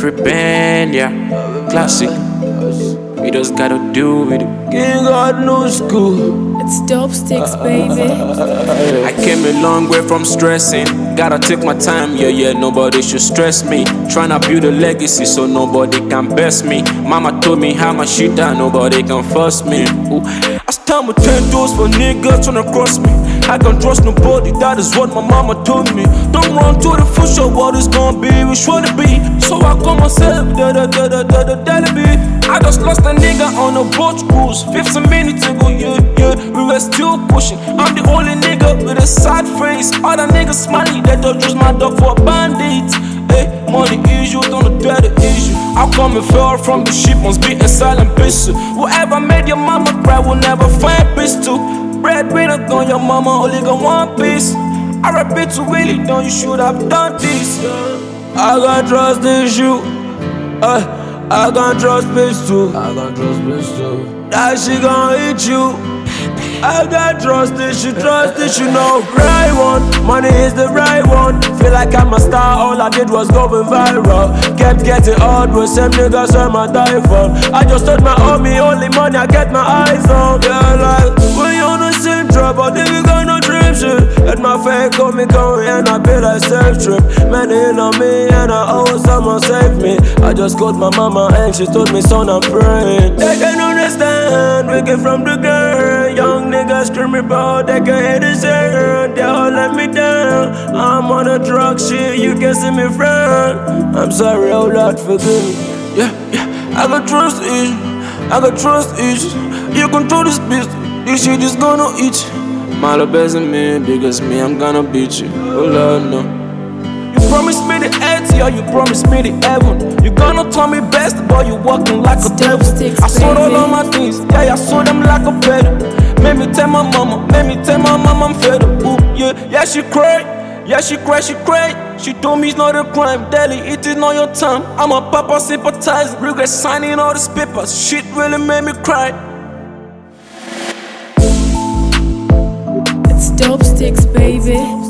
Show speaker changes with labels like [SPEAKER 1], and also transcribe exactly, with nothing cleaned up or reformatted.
[SPEAKER 1] Trippin', yeah, classic. We just gotta do with it.
[SPEAKER 2] King God no school.
[SPEAKER 3] It's dope sticks, baby.
[SPEAKER 1] I came a long way from stressing. Gotta take my time, yeah, yeah, nobody should stress me. Tryna build a legacy so nobody can best me. Mama told me how my shit down, nobody can fuss me. Ooh. I stand with ten doors for niggas tryna cross me. I can't trust nobody, that is what my mama told me. Don't run to the future, what is gonna be, we sure to be. So I call myself, da da da da da da da da. I just lost a nigga on a boat cruise. fifteen minutes ago, yeah, yeah, we were still pushing. I'm the only nigga with a sad face. Other niggas smiling, they don't use my dog for a bandit. Hey, money issue, don't know the issue. How come it fell from the ship must be a silent piece. Whoever made your mama cry will never find peace too. Breadwinner on your mama only got one piece. I repeat to Willie, don't you should have done this.
[SPEAKER 2] I got trust issue. Uh, I got trust bitch too.
[SPEAKER 1] I got trust bitch too.
[SPEAKER 2] That she gon' hit you. I got trust issue, trust issue, no right one. Money is the right one. Feel like I'm a star, all I did was going viral. Kept getting hard with same niggas on my die for. I just told my homie, only money I get my eyes on. Yeah, like, when you on the same trap, but then we got no dream shit. Let my fake come me going and I feel like self trip. Man, in on me and I owe someone save me. I just called my mama and she told me, son, I'm praying. They can understand, we get from the girl. Young niggas screaming about they can hit the zero. They all let me down. I'm on a drug shit, you can see me friend. I'm sorry, oh Lord, forgive me. Yeah, yeah, I got trust issues. I got trust issues. You control this business, this shit is gonna eat you. Malo better me, because me, I'm gonna beat you. Oh Lord, no. You promised me the earth, yeah, you promised me the heaven. You gonna tell me best, but you walking like a devil. I sold all of my things, yeah, I sold them like a pedal. Made me tell my mama, made me tell my mama I'm fed up. Ooh, yeah, yeah, she cried, yeah, she cried, she cried. She told me it's not a crime, Daddy, it is not your time. I'm a papa sympathizer, regret signing all these papers. Shit really made me cry.
[SPEAKER 3] It's dope sticks, baby.